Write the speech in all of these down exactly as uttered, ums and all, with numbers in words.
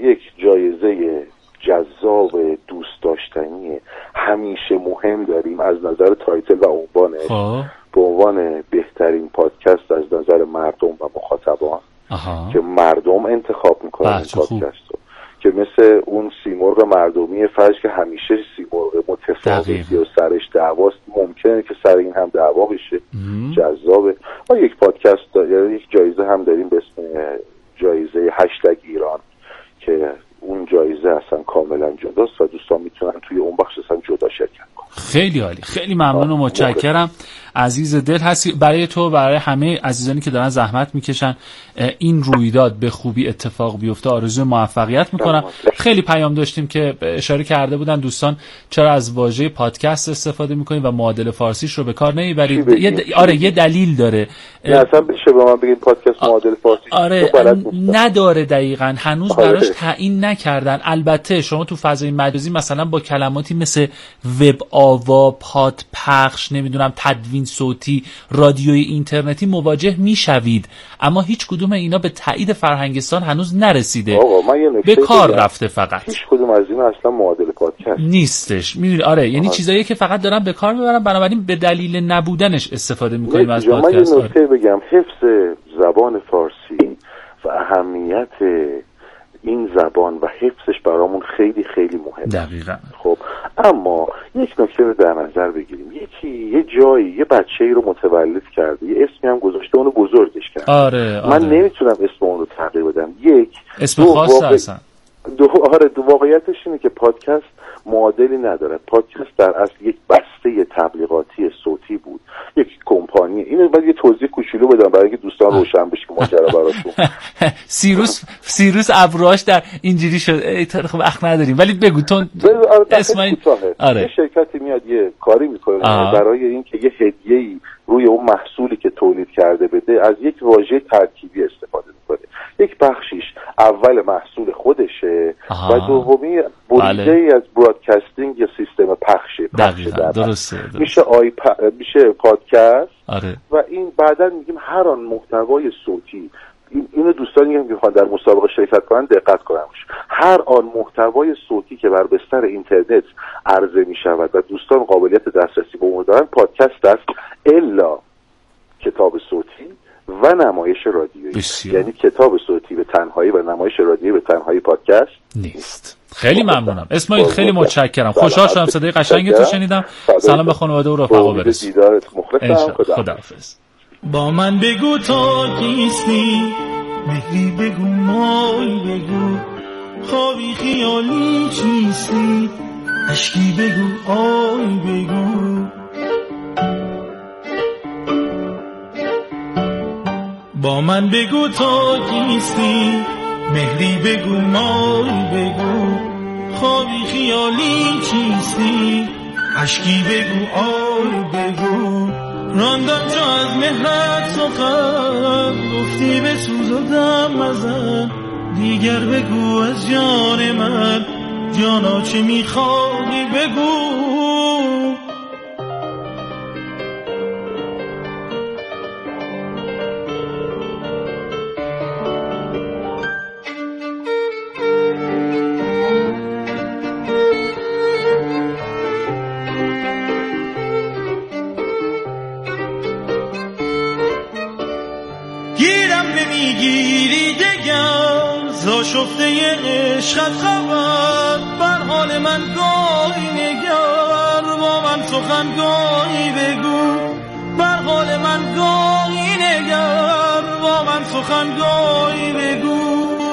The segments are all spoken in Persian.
یک جایزه جذاب دوست داشتنی همیشه مهم داریم از نظر تایتل و عنوانش به عنوان بهترین پادکست از نظر مردم و مخاطبان که مردم انتخاب میکنن این پادکست رو، که مثل اون سیمرغ مردمی فرض که همیشه سیمرغ متفاوتی و سرش دعواست، ممکنه که سر این هم دعوا بشه. جذابه. ما یک پادکست یعنی یک جایزه هم داریم به اسم جایزه هشتگ ایران که اون جایزه اصلا کاملا جداست و دوستان میتونن توی اون بخش اصلا جدا شرکت کنن. خیلی عالی، خیلی ممنون و متشکرم. عزیز دل هستی. برای تو، برای همه عزیزانی که دارن زحمت میکشن این رویداد به خوبی اتفاق بیفته آرزوی موفقیت میکنم. خیلی پیام داشتیم که اشاره کرده بودن دوستان چرا از واژه پادکست استفاده میکنید و معادل فارسیش رو به کار نمیبرید. یه د... آره یه دلیل داره. نه اصلا بشه به من بگید پادکست معادل فارسی آره نداره دقیقاً، هنوز آره. براش تعیین نکردن. البته شما تو فضای مجازی مثلا با کلماتی مثل وب آوا، پاد پخش، نمیدونم تدوین صوتی، رادیوی اینترنتی مواجه میشوید، اما هیچ کدوم اینا به تایید فرهنگستان هنوز نرسیده. آقا من یه نکته به کار رفته، فقط هیچ کدوم از اینا اصلا معادل پادکست نیستش. میدونی آره، یعنی چیزایی که فقط دارن به کار میبرن، بنابراین به دلیل نبودنش استفاده میکنیم از پادکست. من یه نکته بگم، حفظ زبان فارسی و اهمیت این زبان و حفظش برامون خیلی خیلی مهمه. دقیقاً. خب اما یک نکته رو در نظر بگیریم، یکی یه جایی یه بچه‌ای رو متولد کرده، یه اسمی هم گذاشته، اونو بزرگش کرده. آره, آره. من نمیتونم اسم اون رو تغییر بدم. یک اسم خاصه واقع... اصلا دو آره دو واقعیتش اینه که پادکست معادلی نداره. پادکست در اصل یک بسته تبلیغاتی صوتی بود، یک کمپانی. اینو بعد یه توضیح کوچولو بدم برای اینکه دوستان روشن بشه که ماجرا براشون. سیروس سیروس ابروهاش در اینجوری شد. خب وقت نداریم ولی بگو تو اسمای آره. یه شرکتی میاد یه کاری میکنه برای اینکه یه هدیه‌ای روی اون محصولی که تولید کرده بده از یک واژه ترکیبی استفاده میکنه. یک بخشیش اول محصول خودشه آها. و دومی بریده ای از برادکاستینگ یا سیستم پخشه. پخش درسته, درسته. میشه آی پ... میشه پادکست آره. و این بعدا میگیم هر آن محتوای صوتی، این اینو دوستانی که میخوان در مسابقه شرکت کنن دقت کنن، هر آن محتوای صوتی که بر بستر اینترنت عرضه میشود و دوستان قابلیت دسترسی به اون دارن پادکست است، الا کتاب صوتی و نمایش رادیویی. یعنی کتاب صوتی به تنهایی و نمایش رادیویی به تنهایی پادکست نیست. خیلی ممنونم اسماعیل، خیلی متشکرم. خوشحال شدم صدای قشنگت رو شنیدم. سلام به خانواده و رفقا برس. خداحافظ. با من بگو تو کیستی، مهری بگو مای بگو، خوابی خیالی چیستی، عشقی بگو آی بگو. با من بگو تو کیستی، مهری بگو مای بگو، خوابی خیالی چیستی، عشقی بگو آی بگو. راندم جا از مهرت سخن، گفتی به سوز و دم مزن، دیگر بگو از جان من، جانا چه میخوایی بگو. میگیری دگر زاشفته عشقت خبر، بر حال من گاهی نگر، با من سخن گاهی بگو، بر حال من گاهی نگر، با من سخن گاهی بگو.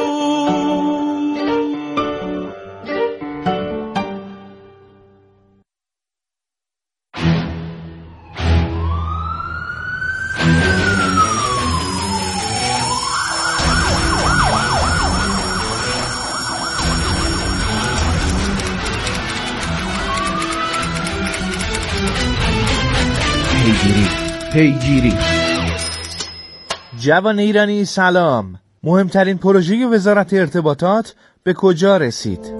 پیگیری. جوان ایرانی سلام. مهمترین پروژه وزارت ارتباطات به کجا رسید؟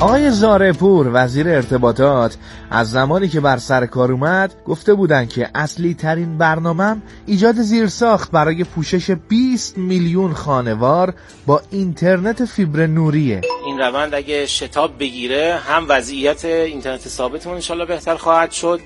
آقای زارعپور وزیر ارتباطات از زمانی که بر سر کار اومد گفته بودن که اصلی ترین برنامه‌ام ایجاد زیرساخت برای پوشش بیست میلیون خانوار با اینترنت فیبر نوریه. این روند اگه شتاب بگیره هم وضعیت اینترنت ثابتمون انشالله بهتر خواهد شد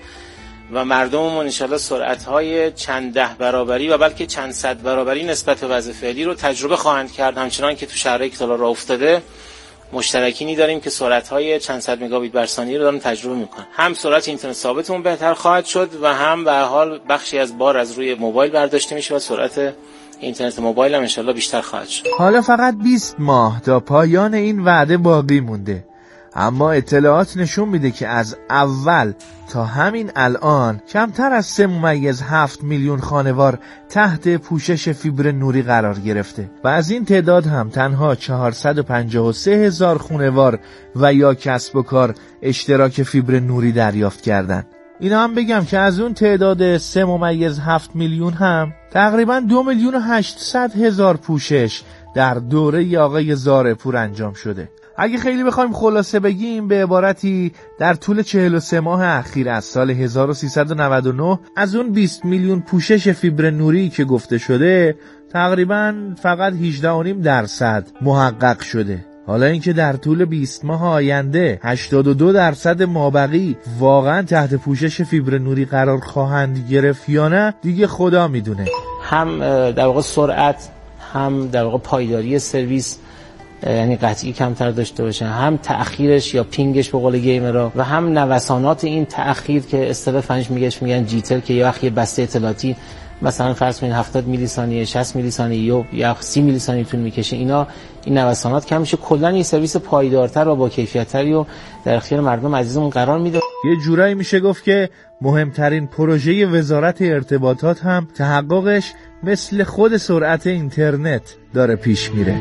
و مردممون انشالله سرعت‌های چند ده برابری و بلکه چند صد برابری نسبت به وضع فعلی رو تجربه خواهند کرد. همچنان که تو شهرهای که راه افتاده مشترکینی داریم که سرعت‌های چند صد مگابیت بر ثانیه رو دارن تجربه میکنن. هم سرعت اینترنت ثابتمون بهتر خواهد شد و هم به حال بخشی از بار از روی موبایل برداشته میشه و سرعت اینترنت موبایل هم انشالله بیشتر خواهد شد. حالا فقط بیست ماه تا پایان این وعده باقی مونده، اما اطلاعات نشون میده که از اول تا همین الان کمتر از سه ممیز هفت میلیون خانوار تحت پوشش فیبر نوری قرار گرفته و از این تعداد هم تنها چهارصد و پنجاه و سه هزار خانوار و یا کسب و کار اشتراک فیبر نوری دریافت کردن. اینا هم بگم که از اون تعداد سه ممیز هفت میلیون هم تقریبا دو میلیون و هشتصد هزار پوشش در دوره آقای زارعپور انجام شده. اگه خیلی بخوایم خلاصه بگیم به عبارتی در طول چهل و سه ماه اخیر از سال هزار و سیصد و نود و نه از اون بیست میلیون پوشش فیبر نوری که گفته شده تقریبا فقط هجده و نیم درصد محقق شده. حالا اینکه در طول بیست ماه آینده هشتاد و دو درصد مابقی واقعا تحت پوشش فیبر نوری قرار خواهند گرفت یا نه دیگه خدا میدونه. هم در واقع سرعت هم در واقع پایداری سرویس یعنی قطعی کمتر داشته باشه، هم تأخیرش یا پینگش به قول گیمرها و هم نوسانات این تأخیر که اصطلاح فنیش میگهش میگن جیتر که یا وقتی بسته اطلاعاتی مثلا فرض کنید هفتاد میلی ثانیه شصت میلی ثانیه یا سی میلی ثانیه طول میکشه، اینا این نوسانات کم میشه، کلا این سرویس پایدارتر و با کیفیت‌تری رو در اختیار مردم عزیزمون قرار میده. یه جورایی میشه گفت که مهمترین پروژه وزارت ارتباطات هم تحققش مثل خود سرعت اینترنت داره پیش میره.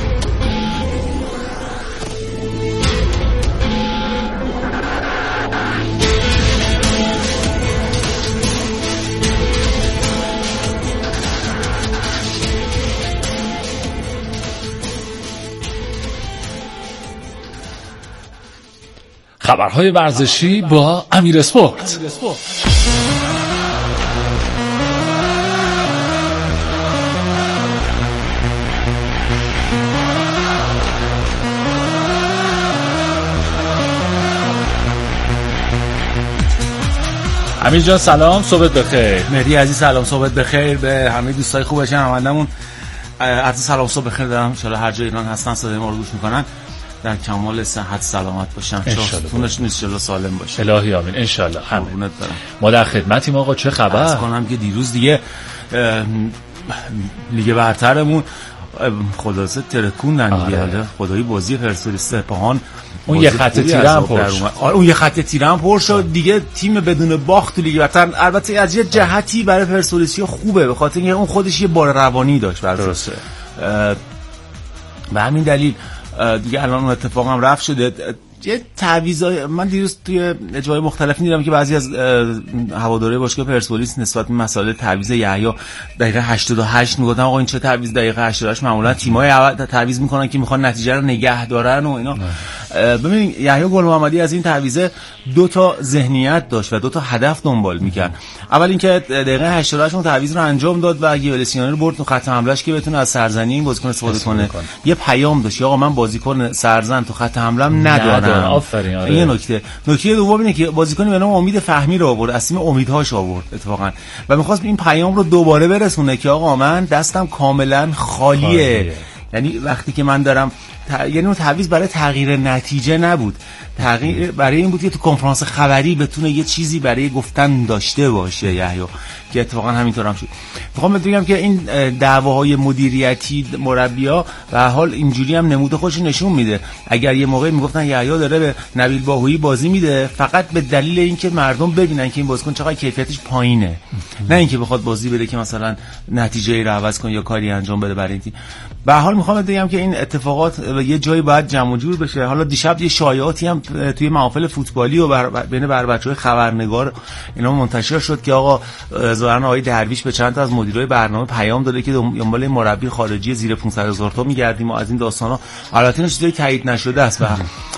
خبرهای ورزشی با امیر اسپورت. امیر جان سلام، صبحت بخیر. مهدی عزیز سلام، صبحت بخیر به همه دوستای خوب شنوندمون. عرض سلام صبح بخیر دارم. ان شاءالله هر جای ایران هستن صدای ما رو گوش میکنن در کمال صحت سلامت باشن، چونش نیست جلو سالم باشه. الهی آمین ان شاء الله. قربونت برم. ما در خدمتیم آقا. چه خبر؟ عرض کنم که دیروز دیگه لیگ برترمون خلاصه ترکوندن دیگه. حالا خدایی بازی پرسپولیس سپاهان اون یه خط تیره هم پر شد. اون یه خط تیره هم پر شد دیگه. تیم بدون باخت تو لیگ برتر البته از یه جهتی برای پرسپولیسیا خوبه، به خاطر اینکه اون خودش یه بار روانی داشت. درسته. به همین دلیل دیگه الان اون اتفاق هم رفت شده. یه تعویضای من دیروز توی اجوای مختلفی دیدم که بعضی از هوادارهای باشگاه پرسپولیس نسبت به مسائل تعویض یحیی دقیقه هشتاد و هشت میگفتن آقا این چه تعویض دقیقه هشتاد و هشت معمولا تیم‌های اول تعویض میکنن که میخوان نتیجه رو نگه دارن و اینا. ببین یحیی گل محمدی از این تعویض دو تا ذهنیت داشت و دو تا هدف دنبال میکرد. اول اینکه دقیقه هشتاد و هشت اون تعویض رو انجام داد و گیولسیانی رو برد تو خط حملهش که بتونه از سرزنی این بازیکن استفاده کنه. یه پیام داشت آقا من بازیکن سرزن تو خط حمله‌ام ندارم. آفرین. آره. این نکته. نکته دوم اینه که بازیکنی به نام امید فهمی رو آورد، از تیم امیدهاش آورد اتفاقا و می‌خواست این پیام رو دوباره برسونه که آقا من دستم کاملا خالیه. خالیه. یعنی وقتی که من دارم ت... یعنی اون تعویض برای تغییر نتیجه نبود، تغییر برای این بود که تو کنفرانس خبری بتونه یه چیزی برای گفتن داشته باشه یحیی، که اتفاقا همینطور هم شد. میخوام بگم که این دعواهای مدیریتی مربی‌ها به هر حال اینجوری هم نمود خودش نشون میده. اگر یه موقع میگفتن یحیی داره به نبیل باهویی بازی میده فقط به دلیل اینکه مردم ببینن که این بازیکن چقدر کیفیتش پایینه، نه اینکه بخواد بازی بده که مثلا نتیجه‌ای رو عوض کنه یا کاری انجام بده برای این تیم. به هر حال میخوام بگم که این اتفاقات یه جایی باید جمع و جور بشه. حالا دیشب یه شایعاتی هم توی محافل فوتبالی و بر بین بر بچهای خبرنگار اینا منتشر شد که آقا ظاهرا آقای درویش به چند تا از مدیرای برنامه پیام داده که دنبال مربی خارجی زیر پانصد هزار تا میگردیم و از این داستانا. البته این چیزی تایید نشده است و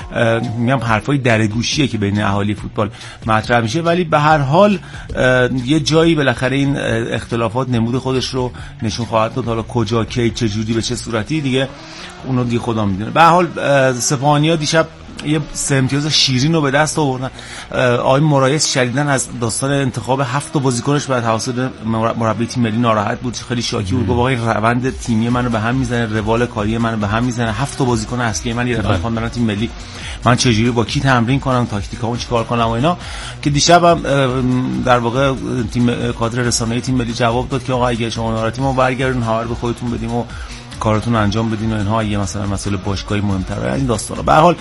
میگم حرفای درگوشیه که بین اهالی فوتبال مطرح میشه، ولی به هر حال یه جایی بالاخره این اختلافات نمود خودش رو نشون خواهد داد. حالا کجا، کی، چه جوری، به چه صورتی دیگه اونو دیگه خدا میدونه. به هر حال سپاهانی‌ها دیشب یه سه امتیاز شیرین رو به دست آوردن. آقای مرایس شدیداً از داستان انتخاب هفت بازیکنش بعد توسط مربی تیم ملی ناراحت بود، خیلی شاکی بود، گفت آقا این روند تیمی منو به هم میزنه، روال کاری منو به هم میزنه، هفت بازیکن اصلی من یه رقم خواندن تیم ملی، من چجوری با کی تمرین کنم، تاکتیکامو چیکار کنم و اینا. که دیشب هم در واقع تیم کادر رسانه‌ای تیم ملی جواب داد که آقا اگه شما ناراحتی ما برگردون هوا رو به خودتون بدیم و کارتون انجام بدین و اینها، یه مثلا مسئله باشگاهی مهم‌تره این داستانا. به هر حال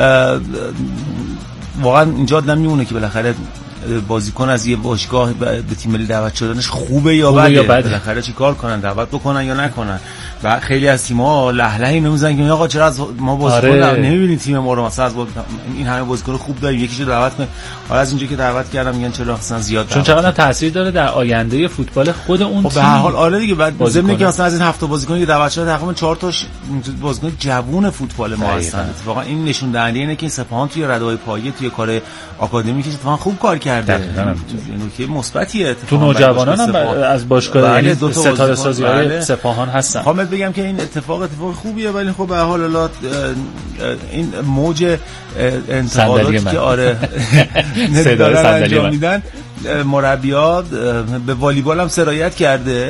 واقعا اینجا آدم میمونه که بالاخره بازیکن از یه باشگاه به تیم ملی دعوت شدنش خوبه یا بده، بالاخره چیکار کنن، دعوت بکنن یا نکنن. و خیلی از تیم‌ها لهلهی نمیزنن که آقا چرا از ما بازیکن آره. نمیبینید تیم ما رو مثلا از این همه بازیکن خوب داریم یکیشو دعوت کن، حالا از اینجا که دعوت کردم میگن چرا اصلا زیاد، چون چقدر تاثیر داره در آینده فوتبال خود اون تیم. به هر حال آره دیگه، بعد ضمن که مثلا از این هفت بازیکنی که دعوت شده تقریبا چهار تاش بازیکن جوون فوتبال ما هستن. واقعا این نشون دهنده اینه که سپاهان توی رده‌های پایه توی کار آکادمیکش اتفاقا خوب کار کرده، اینو که مثبتیه. تو نوجوانان هم از باشگاه یعنی ستاره سازی‌های سپاهان هستن. خواهم بگم که این اتفاق اتفاق خوبیه، ولی خب به هر حال این موج انتقاداتی که آره دارن انجام میدن، مربیات به والیبال هم سرایت کرده.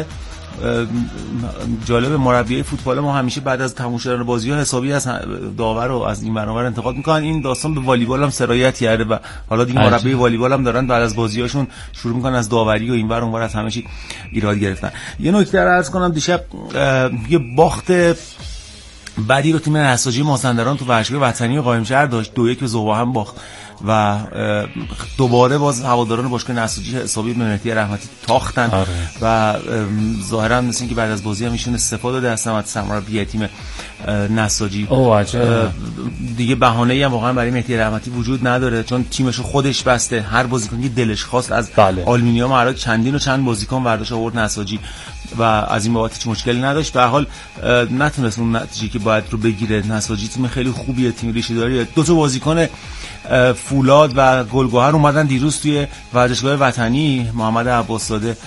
جالب، مربیای فوتبال ما همیشه بعد از تموم شدن بازی‌ها حسابی از داور و از این برنامه انتقاد میکنن، این داستان به والیبال هم سرایت کرده و حالا دیگه مربی والیبال هم دارن بعد از بازی‌هاشون شروع میکنن از داوری و این ور اون ور از همه چی ایراد گرفتن. یه نکته رو عرض کنم، دیشب یه باخت بعدی رو تیم نساجی مازندران تو ورزشگاه وطنی قائمشهر داشت، دو یک به ذوب‌هم باخت و دوباره باز هواداران باشگاه نساجی حسابی به مهدی رحمتی تاختن آره. و ظاهرا مثل اینکه بعد از بازی هم ایشون استفاده داده از سمت مربی تیم نساجی. دیگه بهانه‌ای هم واقعا برای مهدی رحمتی وجود نداره، چون تیمشو خودش بسته، هر بازیکنی دلش خواست از بله. آلومینیوم عراق چندین و چند بازیکن برداشت آورد نساجی و از این بابت هیچ مشکلی نداشت. به هر حال نتونست اون نتیجه که باید رو بگیره. نساجی تیم خیلی خوبیه، تیم ریشه داره، دو تا بازیکن فولاد و گلگهر اومدن دیروز توی ورزشگاه وطنی. محمد عباس‌زاده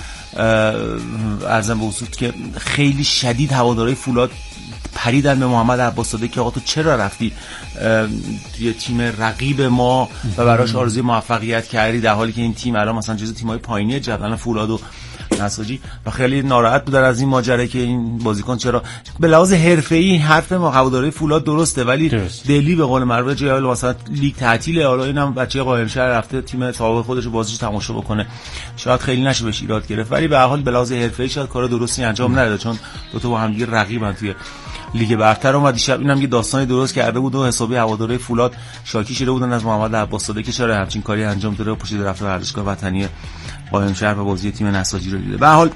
ارزم به حضور که خیلی شدید هوادارهای فولاد پریدن به محمد عباس‌زاده که آقا تو چرا رفتی توی تیم رقیب ما و براش آرزوی موفقیت کردی، در حالی که این تیم الان مثلا جزو تیم‌های پایینی جدول فولاد و نساجی، و خیلی ناراحت بودن از این ماجرا که این بازیکن چرا. به لحاظ حرفه‌ای حرف ما هواداری فولاد درسته، ولی درست. دلی به قول معروف جای مثلا لیگ تعطیله، حالا اینم بچه قائمشهر رفته تیم سابق خودش رو بازیش تماشا بکنه، شاید خیلی نشه بهش ایراد گرفت، ولی به هر حال به لحاظ حرفه‌ای شاید کار درستی انجام نداده، چون دو تا با هم دیگه رقیبن توی لیگ برتر. اومد دیشب اینم یه داستانی درست کرده بود و حسابی هواداری فولاد شاکی شده بودن از محمد عباس‌زاده که چرا همچین کاری انجام داده و پشت رفته ورزشگاه وطنی قائمشهر و بازی تیم نساجی رو دیده. به هر حال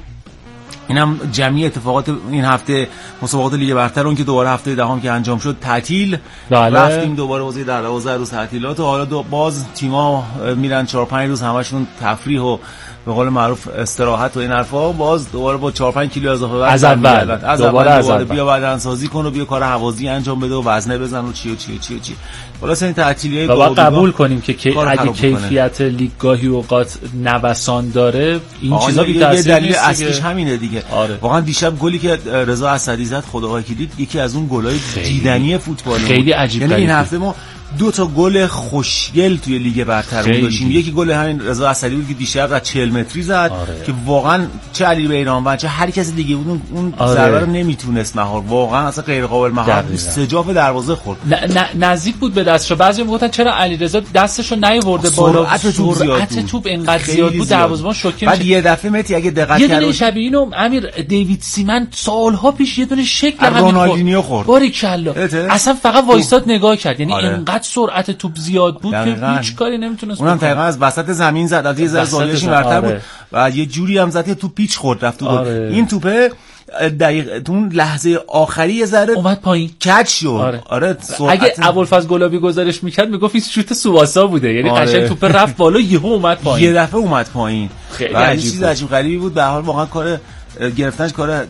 اینم جمعی اتفاقات این هفته مسابقات لیگ برتر اون که دوباره هفته دهم که انجام شد تعطیل، رفتیم دوباره بازی در دوازده روز تعطیلات و حالا دو باز تیم‌ها میرن چهار پنج روز همشون تفریح و به قول معروف استراحت و این حرفا، باز دوباره با چهار پنج کیلو اضافه وزن از اول از دوباره از اول بیا بدنسازی کن و بیا کار هوازی انجام بده و وزنه بزن و چی و چی و چی و چی. خلاص این تعطیلیه با قبول کنیم که اگه کیفیت لیگ گاهی اوقات نوسان داره این چیزا بی تاثیر دلیل اصلیش همینه دیگه. آره. واقعا دیشب گلی که رضا اسدی زد خدا وکیلی یکی از اون گلای دیدنی فوتبال خیلی عجیب، یعنی این هفته ما دو تا گل خوشگل توی لیگ برتر داشتیم. یکی گل همین رضا اسدی بود که دیشب از چهل متری زد آره. که واقعا چه علی بیرانوند چه هر کس دیگه بود اون آره. ضربه رو نمیتونست مهار، واقعا اصلا غیر قابل مهار بود، سجاف دروازه خورد، نزدیک بود به دستش. بعضی میگفتن چرا علیرضا دستشو نیورده بالا، سرعت توپ انقدر زیاد بود دروازه‌بان شوکه. بعد یه دفعه متی اگه دقت یه دونه شبیه اینو امیر دیوید سیمن سالها پیش یه دونه شکل همین رونالدینیو خورد، باریکلا اصلا فقط وایستاد نگاه کرد، یعنی انقدر سرعت توپ زیاد بود که هیچ کاری نمیتونست اونم تقریبا از وسط زمین زد، از یه ذره زاویه‌اش اینورتر بود و یه جوری هم زد که توپ پیچ خورد رفت تو گل. این توپه دقیق تو اون لحظه آخری یه ذره اومد پایین کج شد. آره, آره اگه ابوالفضل گلابی گزارش میکرد میگفت این شوت سواسا بوده، یعنی آره. قشنگ توپ رفت بالا یهو اومد پایین، یه دفعه اومد پایین. خیلی عجیب عجیب غریبی بود. به هر حال واقعا کار گرفتنش کار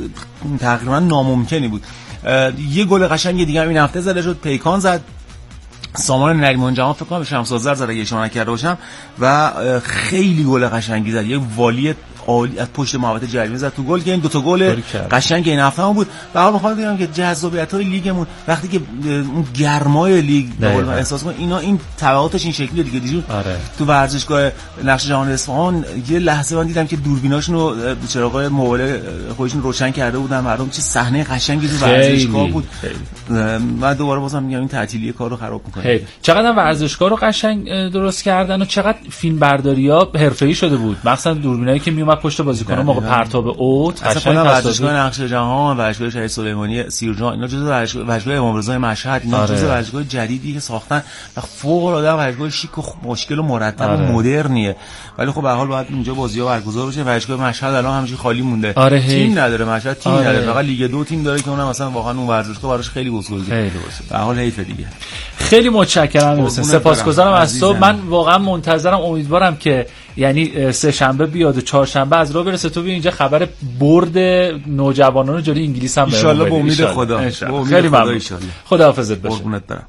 تقریبا ناممکنی بود. یه گل قشنگ دیگه هم این هفته زده شد، پیکان زد سامان نریمان جهان فکر کنم شمس آذر زد اگه اشتباه نکرده باشم و خیلی گل قشنگی زد، یه والی عالی از پشت محوطه جریمه زد تو گل که این دو تا گل قشنگ این هفته هم بود. به حال می‌خوام بگم که جذابیت‌های لیگمون وقتی که اون گرمای لیگ رو احساس کنیم، اینا این تبعاتش این شکلیه دیگه. دیگه آره. تو ورزشگاه نقش جهان اصفهان یه لحظه من دیدم که دوربیناشون رو چراغای موبایل خودشون روشن کرده بودن، مردم چه صحنه قشنگی تو ورزشگاه بود. من دوباره بازم میگم این تعطیلی کارو خراب می‌کنه. چقدر ورزشگاه رو قشنگ درست کردن و چقدر فیلم برداری‌ها حرفه‌ای شده بود، مثلا دوربینایی که میومد پشت بازیکن‌ها موقع پرتاب اوت قشنگ ورزشگاه نقش جهان، ورزشگاه شهید سلیمانی سیرجان، اینا جزو ورزشگاه امام رضا مشهد، اینا آره. جزو ورزشگاه جدیدی که ساختن و فوق‌العاده ورزشگاه شیک و مشکل و مرتب آره. و مدرنیه، ولی خب به هر حال باید اونجا بازی‌ها برگزار بشه. ورزشگاه مشهد الان همینجوری خالی مونده آره. تیم نداره مشهد، تیم آره. نداره، فقط لیگ دو تیم داره که اونم مثلا واقعا اون ورزشگاه براش خیلی بزرگه. به هر حال حیف دیگه. خیلی متشکرم حسین، سپاسگزارم از تو. من واقعا منتظرم، امیدوارم که یعنی سه شنبه بیاد و چهارشنبه از راه برسه تو بیا اینجا خبر برد نوجوانان جلوی انگلیس هم ان شاء الله به امید خدا. خیلی ممنون. خداحافظت باشه. قربونت برم.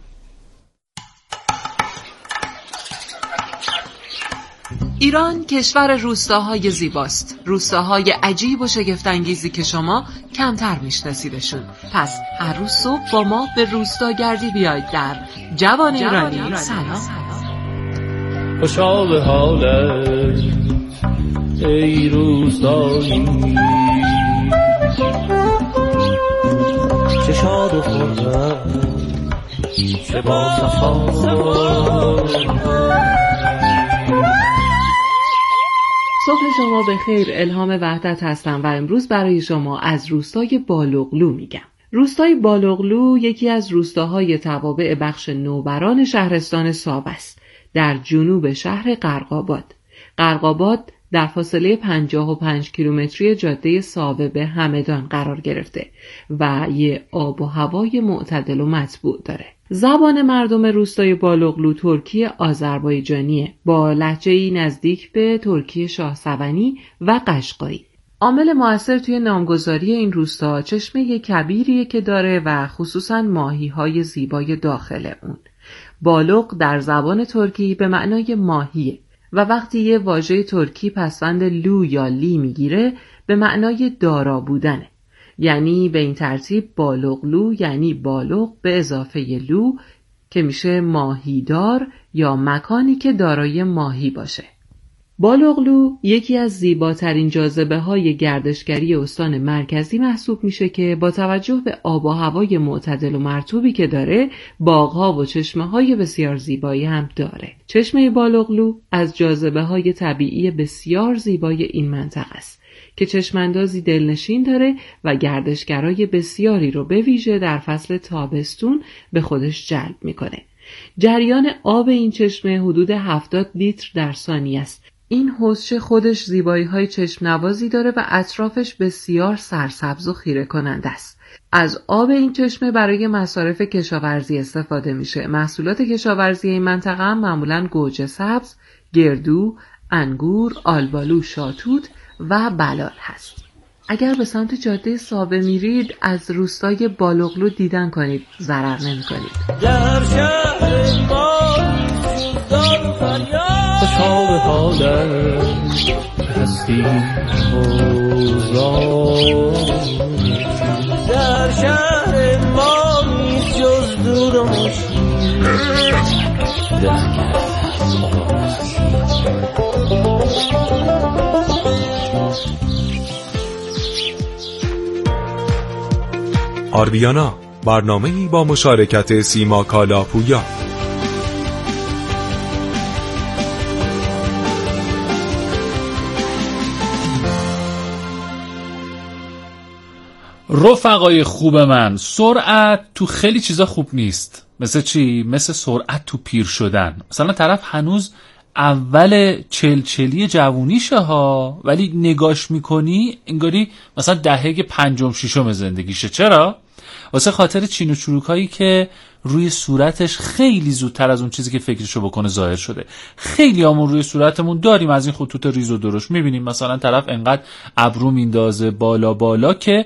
ایران کشور روستاهای زیباست، روستاهای عجیب و شگفت‌انگیزی که شما کمتر میشناسیدشون. پس هر روز صبح با ما به روستاگردی بیاید در جوان ایرانی. سلام. خوشا به حالت ای روستایی، چه شاد و خورم چه با صفا. صبح شما به خیر، الهام وحدت هستم و امروز برای شما از روستای بالغلو میگم. روستای بالغلو یکی از روستاهای توابع بخش نوبران شهرستان ساو است، در جنوب شهر غرق‌آباد. غرق‌آباد در فاصله پنجاه و پنج کیلومتری جاده ساوه به همدان قرار گرفته و یه آب و هوای معتدل و مطبوع داره. زبان مردم روستای بالغلو ترکی آذربایجانیه با لهجه‌ای نزدیک به ترکی شاهسوانی و قشقایی. عامل مؤثر توی نامگذاری این روستا چشمه کبیریه که داره و خصوصاً ماهی‌های زیبای داخل اون. بالغ در زبان ترکی به معنای ماهیه و وقتی یه واژه ترکی پسوند لو یا لی میگیره به معنای دارا بودنه. یعنی به این ترتیب بالغلو یعنی بالغ به اضافه لو که میشه ماهیدار یا مکانی که دارای ماهی باشه. بالغلو یکی از زیباترین جاذبه های گردشگری استان مرکزی محسوب میشه که با توجه به آب و هوای معتدل و مرطوبی که داره، باغ‌ها و چشمه‌های بسیار زیبایی هم داره. چشمه بالغلو از جاذبه های طبیعی بسیار زیبای این منطقه است که چشماندازی دلنشین داره و گردشگرای بسیاری رو به ویژه در فصل تابستون به خودش جلب میکنه. جریان آب این چشمه حدود هفتاد لیتر در ثانیه است. این حوضچه خودش زیبایی‌های چشم نوازی داره و اطرافش بسیار سرسبز و خیره کننده است. از آب این چشمه برای مصارف کشاورزی استفاده میشه. محصولات کشاورزی این منطقه هم معمولاً گوجه سبز، گردو، انگور، آلبالو، شاتوت و بلال هست. اگر به سمت جاده ساوه میرید از روستای بالغلو دیدن کنید، ضرر نمی کنید. در شهر ما سوزدار و فریاد خوشا به حالت هستی خوزان. در شهر ما نیست جز دور و مشکل در آربیانا، برنامه‌ای با مشارکت سیما کالاپویا. رفقای خوب من، سرعت تو خیلی چیزا خوب نیست. مثل چی؟ مثل سرعت تو پیر شدن. مثلا طرف هنوز اول چلچلی جوونیشه ها، ولی نگاش میکنی انگاری مثلا دهه پنجم ششم زندگیشه. چرا؟ واسه خاطر چین و چروک هایی که روی صورتش خیلی زودتر از اون چیزی که فکرشو بکنه ظاهر شده. خیلی همون روی صورتمون داریم از این خطوط ریز و درشت، میبینیم مثلا طرف انقدر ابرو میندازه بالا بالا که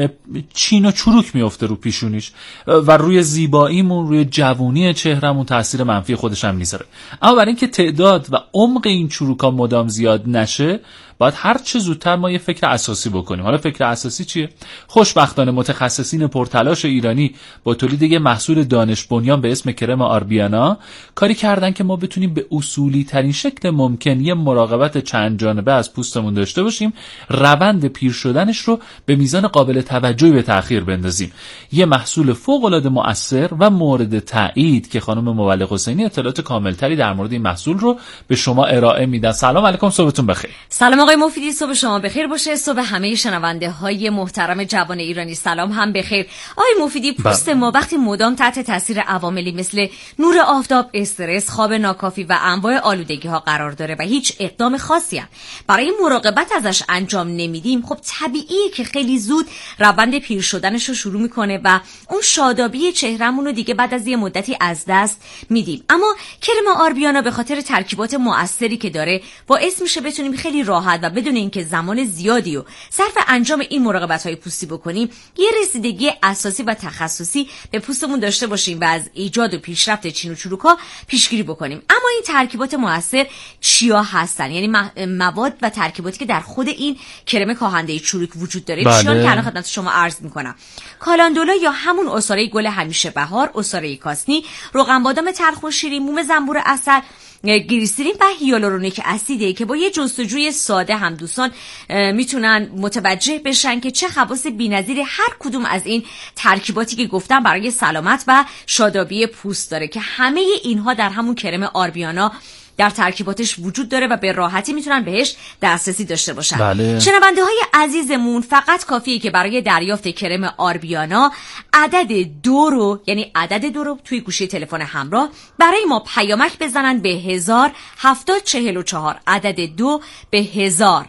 چین و چروک میفته رو پیشونیش و روی زیباییمون، روی جوونی چهرمون تاثیر منفی خودش هم میذاره. اما برای اینکه تعداد و عمق این چروکا مدام زیاد نشه، باید هر چه زودتر ما یه فکر اساسی بکنیم. حالا فکر اساسی چیه؟ خوشبختانه متخصصین پرتلاش ایرانی با تولید یه محصول دانش بنیان به اسم کرم آربیانا کاری کردن که ما بتونیم به اصولی ترین شکل ممکن یه مراقبت چند جانبه از پوستمون داشته باشیم، روند پیر شدنش رو به میزان قابل توجهی به تأخیر بندازیم. یه محصول فوق العاده مؤثر و مورد تایید که خانم مبلغ حسینی اطلاعات کاملتری در مورد این محصول رو به شما ارائه میدن. سلام علیکم، صبحتون بخیر. سلام آقای مفیدی، صبح شما بخیر باشه. صبح همه شنونده های محترم جوان ایرانی سلام هم بخیر. آقای مفیدی، پوست ما وقتی مدام تحت تاثیر عواملی مثل نور آفتاب، استرس، خواب ناکافی و انواع آلودگی ها قرار داره و هیچ اقدام خاصی هم برای مراقبت ازش انجام نمیدیم، خب طبیعیه که خیلی زود روند پیر شدنش رو شروع میکنه و اون شادابی چهرمون رو دیگه بعد از یه مدتی از دست میدیم. اما کرم آربیانا به خاطر ترکیبات مؤثری که داره باعث میشه بتونیم خیلی راحت و بدون اینکه زمان زیادی رو صرف انجام این مراقبت‌های پوستی بکنیم، یه رسیدگی اساسی و تخصصی به پوستمون داشته باشیم و از ایجاد و پیشرفت چین و چروک‌ها پیشگیری بکنیم. اما این ترکیبات مؤثر چیا هستن؟ یعنی مواد و ترکیباتی که در خود این کرم کاهنده چروک وجود داره بله. چیان که الان خدمت شما عرض میکنم. کالاندولا یا همون عصاره گل همیشه بهار، عصاره کاسنی، روغن بادام تلخ و شیرین، موم زنبور عسل، گلیسرین و هیالورونیک اسیده که با یه جستجوی ساده هم دوستان میتونن متوجه بشن که چه خواص بی‌نظیر هر کدوم از این ترکیباتی که گفتم برای سلامت و شادابی پوست داره که همه اینها در همون کرم آربیانا در ترکیباتش وجود داره و به راحتی میتونن بهش دسترسی داشته باشن. بله. شنونده های عزیزمون فقط کافیه که برای دریافت کرم آربیانا عدد دو رو، یعنی عدد دو رو توی گوشی تلفن همراه برای ما پیامک بزنن به هزار هفتاد چهل و چهار، عدد دو به هزار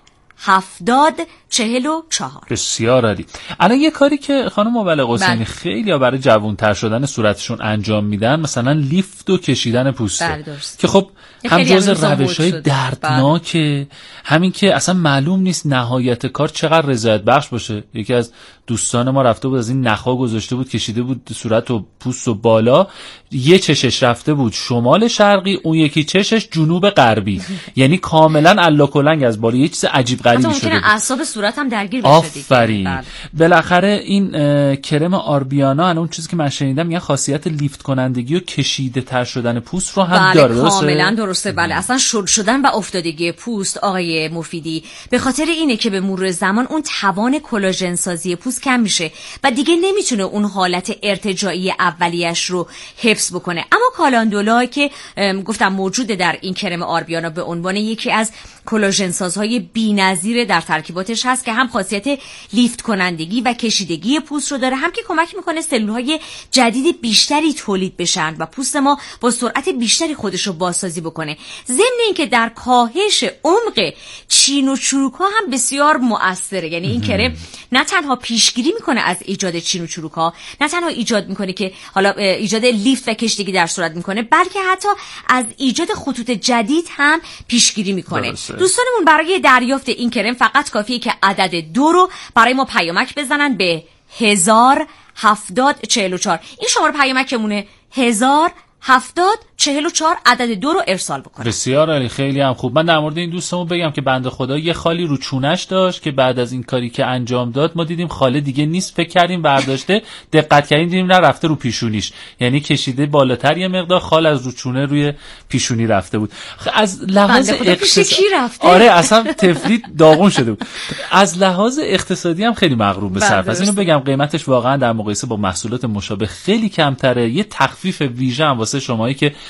هفتاد چهل و چهار. بسیار عالی. الان یه کاری که خانم مبلغ حسینی خیلی ها برای جوان‌تر شدن صورتشون انجام میدن، مثلا لیفت و کشیدن پوسته که خب هم جز روش‌های دردناکه، همین که اصلا معلوم نیست نهایت کار چقدر رضایت بخش باشه. یکی از دوستان ما رفته بود از این نخا گذاشته بود، کشیده بود صورت و پوست و بالا، یه چشش رفته بود شمال شرقی، اون یکی چشش جنوب غربی، یعنی کاملا الاکلنگ از بالا، یه چیز عجیب غریبی شده بود. اعصاب صورت هم درگیر بشه. آفرین. بالاخره این کرم آربیانا الان اون چیزی که من شنیدم میگن خاصیت لیفت کنندگی و کشیده تر شدن پوست رو هم بله داره. درسته؟ کاملا درسته. بله اصلا شل شدن و افتادگی پوست آقای مفیدی به خاطر اینه که به مرور زمان اون توان کلاژن سازی پوست کم میشه و دیگه نمیتونه اون حالت ارتجاعی اولیش رو حفظ بکنه. اما کالاندولا که گفتم موجوده در این کرم آربیانا به عنوان یکی از کلاژن سازهای بی‌نظیر در ترکیباتش هست که هم خاصیت لیفت کنندگی و کشیدگی پوست رو داره، هم که کمک میکنه سلولهای جدید بیشتری تولید بشن و پوست ما با سرعت بیشتری خودش رو بازسازی بکنه. ضمن اینکه در کاهش عمق چین و چروک ها هم بسیار مؤثره. یعنی این کرم نه تنها پیشگیری میکنه از ایجاد چین و چروک ها، نه تنها ایجاد میکنه که حالا ایجاد لیفت و کشیدگی در صورت میکنه، بلکه حتی از ایجاد خطوط جدید هم پیشگیری میکنه. دوستانمون برای دریافت این کرم فقط کافیه که عدد دو رو برای ما پیامک بزنن به هزار هفتاد چهل و چهار. این شماره پیامکمونه، هزار هفتاد چهل و چهار، عدد دو رو ارسال بکنه. بسیار عالی، خیلی هم خوب. من در مورد این دوستمون بگم که بنده خدا یه خالی رو چونش داشت که بعد از این کاری که انجام داد ما دیدیم خاله دیگه نیست، فکر کردیم برداشته، دقت کردیم دیدیم نه رفته رو پیشونیش، یعنی کشیده بالاتر یه مقدار، خال از رو چونه روی پیشونی رفته بود. از لحاظ اقتصادی آره اصلا تفلید داغون شده بود. از لحاظ اقتصادی هم خیلی مغروم به صرف است. اینو بگم قیمتش واقعا در مقایسه با محصولات مشابه خیلی کمتره. یه تخفیف ویژه هم واسه شمایی که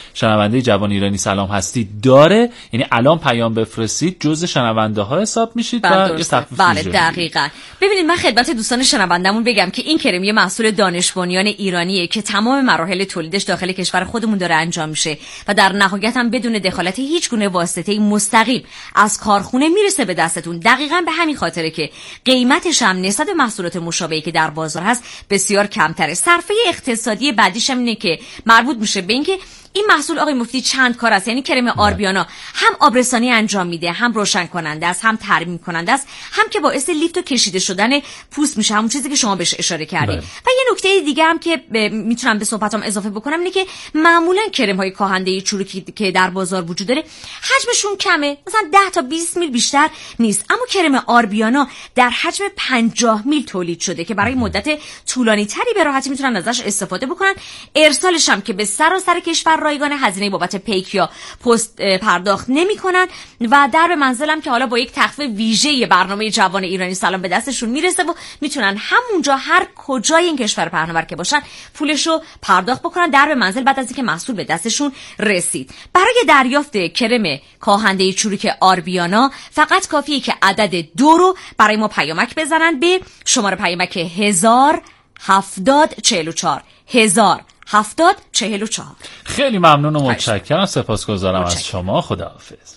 شنونده جوان ایرانی سلام هستی داره، یعنی الان پیام بفرستید جزء شنونده ها حساب میشید و یه تخفیف بله دقیقاً. ببینید من خدمت دوستان شنوندمون بگم که این کرم یه محصول دانش بنیان ایرانیه که تمام مراحل تولیدش داخل کشور خودمون داره انجام میشه و در نهایت هم بدون دخالت هیچ گونه واسطه‌ای مستقیم از کارخونه میرسه به دستتون. دقیقاً به همین خاطره که قیمتش هم نسبت به محصولات مشابهی که در بازار هست بسیار کمتره. صرفه اقتصادی بعدیش هم اینه که مربوط میشه به اینکه این محصول آقای مفتی چند کار است. یعنی کرم آربیانا هم آبرسانی انجام میده، هم روشن کننده است، هم ترمیم کننده است، هم که باعث لیفت و کشیده شدن پوست میشه، همون چیزی که شما بهش اشاره کردید. و یه نکته دیگه هم که میتونم به صحبتام اضافه بکنم اینه که معمولا کرم های کاهنده چروکی که در بازار وجود داره حجمشون کمه، مثلا ده تا بیست میل بیشتر نیست، اما کرم آربیانا در حجم پنجاه میل تولید شده که برای مدت طولانی تری به راحتی میتونن ازش استفاده بکنن. ارسالش هم که به سراسر کشور رایگان، هزینه بابت پیک یا پست پرداخت نمی‌کنن و در به منزلم که حالا با یک تخفیف ویژه برنامه جوان ایرانی سلام به دستشون میرسه و میتونن همونجا هر کجای این کشور پهناور که باشن پولشو پرداخت بکنن در به منزل بعد از اینکه محصول به دستشون رسید. برای دریافت کرم کاهنده چروک آربیانا فقط کافیه که عدد دو رو برای ما پیامک بزنن به شماره پیامک هزار هفتاد چهل و چهار هزار هفتاد چهل و چهار. خیلی ممنون و متشکرم، سپاسگزارم از شما. خداحافظ.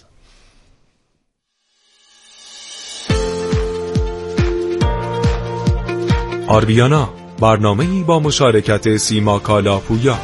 آربیانا، برنامه‌ای با مشارکت سیما کالاپویا.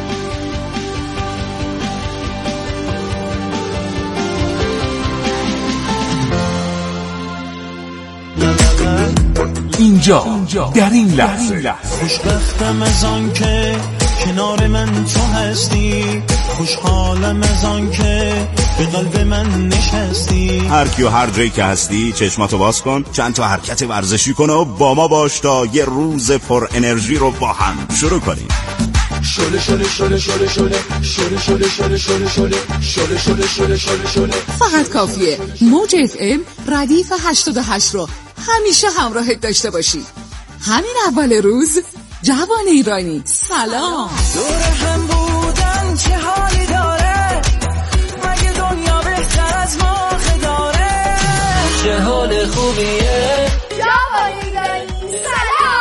اینجا در این لحظه خوشبختم از آن که کنار من تو هستی، خوشحالم از آن که به قلب من نشستی. هر کی و هر جایی که هستی چشماتو باز کن، چند تا حرکت ورزشی کن و با ما باش تا یه روز پر انرژی رو با هم شروع کنیم. شله شله شله شله شله شله شله شله شله شله شله شله شله شله شله. فقط کافیه موج اف ام ردیف هشتاد و هشت رو همیشه همراهت داشته باشی. همین اول روز جوان ایرانی سلام. دور هم بودن چه حالی داره، مگه دنیا بهتر از ما داره، چه حال خوبیه جوان ایرانی سلام.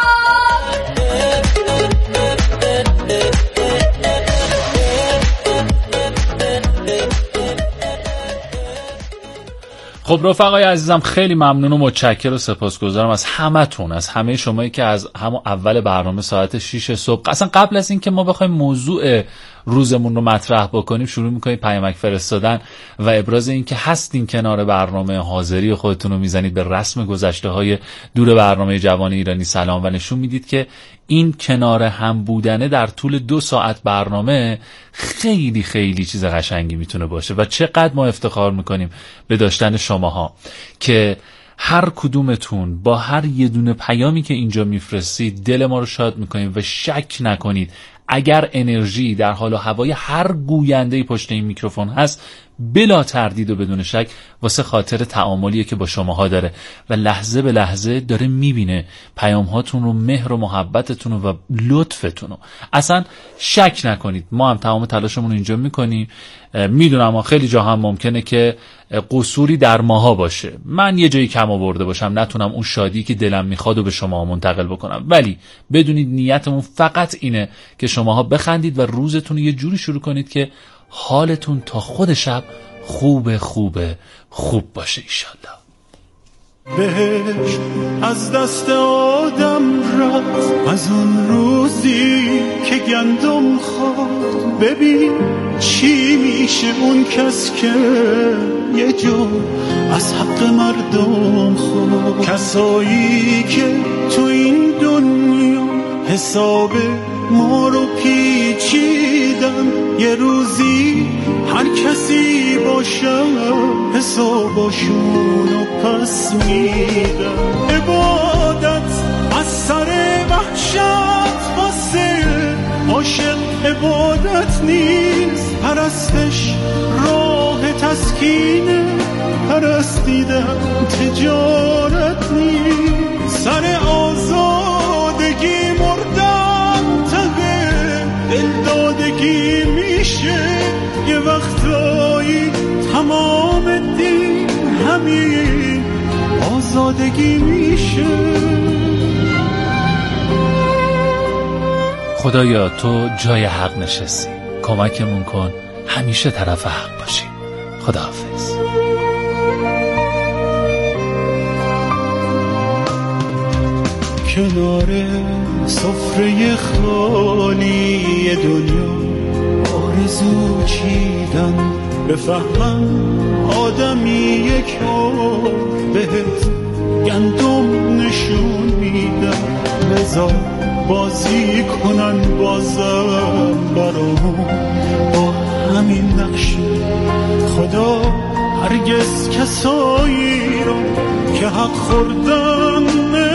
خب رفقای عزیزم، خیلی ممنون و متشکر و سپاسگزارم از همتون، از همه شمایی که از همون اول برنامه ساعت شش صبح، اصلا قبل از این که ما بخوایم موضوع روزمون رو مطرح بکنیم شروع میکنید پیامک فرستادن و ابراز این که هستین کنار برنامه، حاضری خودتون رو میزنید به رسم گذشته های دور برنامه جوان ایرانی سلام و نشون میدید که این کنار هم بودنه در طول دو ساعت برنامه خیلی خیلی چیز قشنگی میتونه باشه و چقدر ما افتخار میکنیم به داشتن شماها که هر کدومتون با هر یه دونه پیامی که اینجا میفرستید دل ما رو شاد میکنیم و شک نکنید اگر انرژی در حال و هوای هر گوینده پشت این میکروفون هست بلا تردید و بدون شک واسه خاطر تعاملیه که با شماها داره و لحظه به لحظه داره میبینه پیام هاتون رو، مهر و محبتتون رو و لطفتون رو. اصلا شک نکنید ما هم تمام تلاشمون رو اینجا میکنیم. میدونم ما خیلی جا هم ممکنه که قصوری در ماها باشه، من یه جایی کم آورده باشم، نتونم اون شادی که دلم میخواد و به شما منتقل بکنم، ولی بدونید نیتمون فقط اینه که شماها بخندید و روزتون یه جوری شروع کنید که حالتون تا خود شب خوب خوب خوب باشه ایشالله. بهش از دست آدم رفت از اون روزی که گندم خورد، ببین چی میشه اون کس که یه جو از حق مردم خورد. کسایی که تو این دنیا حساب ما رو پیچیدن، یه روزی هر کسی باشه حسابشون رو پس میدن. عبادت از سر وحشت واسه عاشق عبادت نیست، پرستش راه تسکینه، پرستیدن تجارت نیست. سر آزادگی مردن ته دلدادگی میشه، همین آزادگی میشه. خدایا تو جای حق نشستی، کمکمون کن همیشه طرف حق باشیم. خداحافظ. کنار سفره خالی دنیا آرزو چیدن بفهمم آدمی یک بار بهت گندم نشون میدم، بذار بازی کنن بازم برام با همین نقشه. خدا هرگز کسایی رو که حق خوردن